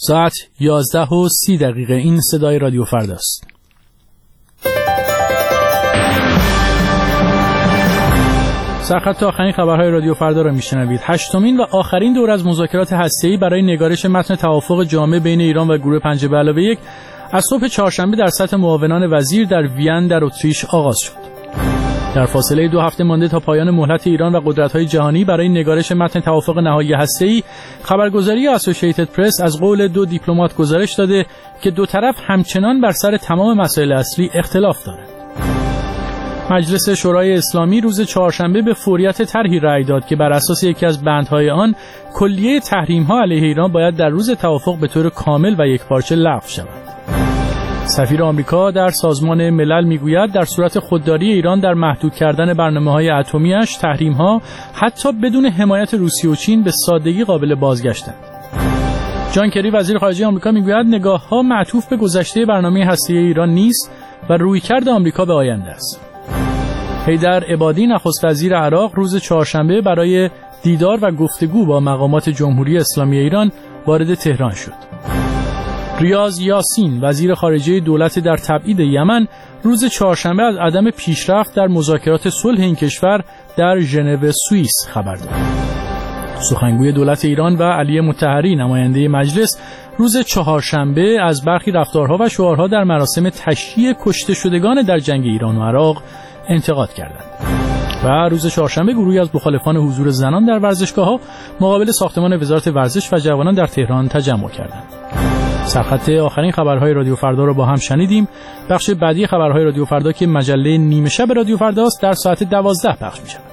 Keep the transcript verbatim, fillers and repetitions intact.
ساعت یازده و سی دقیقه. این صدای رادیو فرداست. سرخط آخرین خبرهای رادیو فردا را میشنوید. هشتمین و آخرین دور از مذاکرات هسته‌ای برای نگارش متن توافق جامع بین ایران و گروه پنج به علاوه یک از صبح چهارشنبه در سطح معاونان وزیر در وین در اتریش آغاز شد. در فاصله دو هفته مانده تا پایان مهلت ایران و قدرت‌های جهانی برای نگارش متن توافق نهایی هسته‌ای، خبرگزاری اسوسییتد پرس از قول دو دیپلمات گزارش داده که دو طرف همچنان بر سر تمام مسائل اصلی اختلاف دارند. مجلس شورای اسلامی روز چهارشنبه به فوریت طرحی رأی داد که بر اساس یکی از بندهای آن کلیه تحریم‌ها علیه ایران باید در روز توافق به طور کامل و یکپارچه لغو شود. سفیر آمریکا در سازمان ملل میگوید در صورت خودداری ایران در محدود کردن برنامه‌های اتمی‌اش، تحریم‌ها حتی بدون حمایت روسیه و چین به سادگی قابل بازگشتند. جان کری وزیر خارجه آمریکا میگوید نگاه‌ها معطوف به گذشته برنامه هسته‌ای ایران نیست و رویکرد آمریکا به آینده است. حیدر عبادی نخست وزیر عراق روز چهارشنبه برای دیدار و گفتگو با مقامات جمهوری اسلامی ایران وارد تهران شد. ریاض یاسین وزیر خارجه دولت در تبعید یمن روز چهارشنبه از عدم پیشرفت در مذاکرات صلح این کشور در ژنو سوئیس خبر داد. سخنگوی دولت ایران و علی مطهری نماینده مجلس روز چهارشنبه از برخی رفتارها و شعارها در مراسم تشییع کشته شدگان در جنگ ایران و عراق انتقاد کردند. و روز چهارشنبه گروهی از مخالفان حضور زنان در ورزشگاه‌ها مقابل ساختمان وزارت ورزش و جوانان در تهران تجمع کردند. سرخط آخرین خبرهای رادیو فردا رو با هم شنیدیم. بخش بعدی خبرهای رادیو فردا که مجله نیمه شب رادیو فرداست در ساعت دوازده پخش می‌شود.